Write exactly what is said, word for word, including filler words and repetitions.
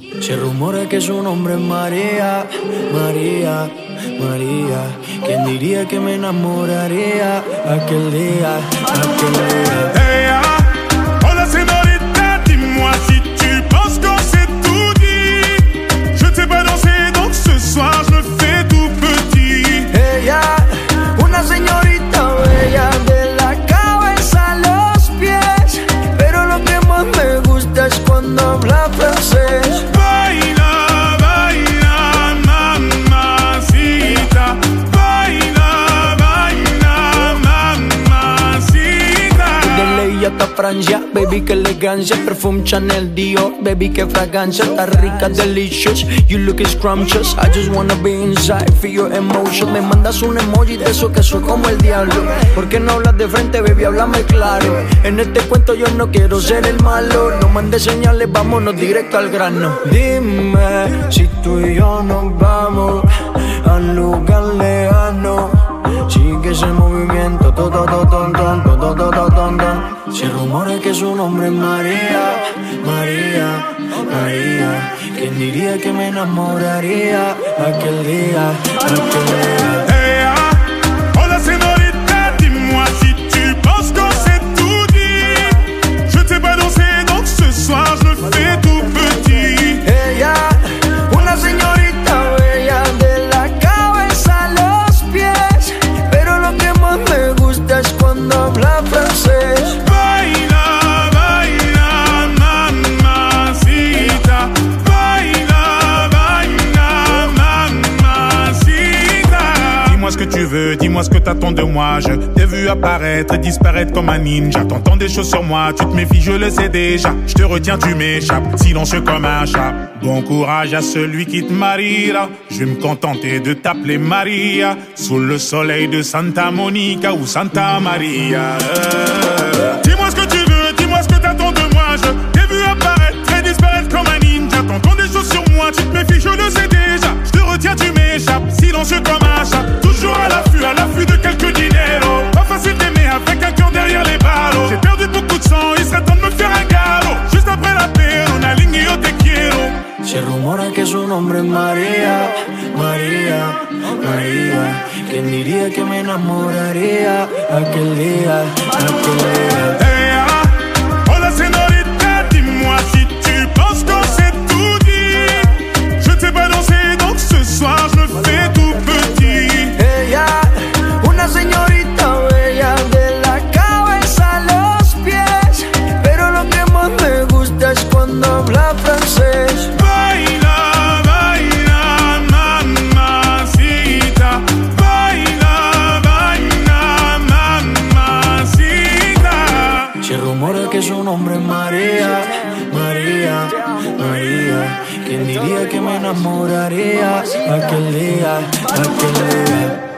Se rumora que su nombre es María, María, María. ¿Quién diría que me enamoraría aquel día, aquel día? Hey, ah, hola señorita, dis-moi si tu penses qu'on s'est tout dit. Je ne sais pas danser, donc ce soir je me fais tout petit. Ella, una señorita bella de la cabeza a los pies, pero lo que más me gusta es cuando habla francés. Baila, baila, mamacita. Baila, baila, mamacita. De ley hasta Francia, baby, que elegancia. Perfume Chanel, Dior, baby, que fragancia. Está rica, delicious, you look scrumptious. I just wanna be inside, feel your emotion. Me mandas un emoji de eso que soy como el diablo. ¿Por qué no hablas de frente, baby? Háblame claro. En este cuento yo no quiero ser el malo. No mandes señales, vámonos directo al grano. Dime si tú y yo nos vamos al lugar lejano. Sigue ese movimiento, todo, todo, todo, todo, todo, todo, todo. Se rumora que su nombre es María, María, María. ¿Quién diría que me enamoraría aquel día, aquel día? Hey, ah, hola señorita, dis-moi si tu penses qu'on s'est tout dit. Je ne sais pas danser, donc ce soir je me fais tout petit. Ella, una señorita bella de la cabeza a los pies, pero lo que más me gusta es cuando habla francés. Baila, baila, mamacita. Baila, baila, mamacita. Dis-moi ce que tu veux, dis-moi ce que t'attends de moi. Je t'ai vu apparaître et disparaître comme un ninja. T'entends des choses sur moi, tu te méfies, je le sais déjà. Je te retiens, tu m'échappes, silencieux comme un chat. Bon courage à celui qui te mariera. Je vais me contenter de t'appeler Maria. Sous le soleil de Santa Monica ou Santa Maria. Euh. Dis-moi ce que tu veux, dis-moi ce que t'attends de moi. Je t'ai vu apparaître et disparaître comme un ninja. T'entends des choses sur moi, tu te méfies, je le sais déjà. Je te retiens, tu m'échappes, silencieux comme un chat. Toujours à l'affût, à l'affût de quelques dinero. Pas facile d'aimer avec un cœur derrière les ballots. J'ai perdu beaucoup de sang, il serait temps de me faire un galop. Juste après la paix, on aligne yo te quiero. Se rumora que su nombre es María, María, María. ¿Quién diría que me enamoraría aquel día, aquel día? Hey, ah, hola señorita, dis-moi si tu penses qu'on s'est tout dit. Je ne sais pas danser, donc ce soir je me fais tout petit. Ella, una señorita bella de la cabeza a los pies, pero lo que más me gusta es cuando habla francés. Baila, baila, mamacita. Baila, baila, mamacita. Se rumora que su nombre es María, María, María. ¿Quién diría que me enamoraría aquel día, aquel día?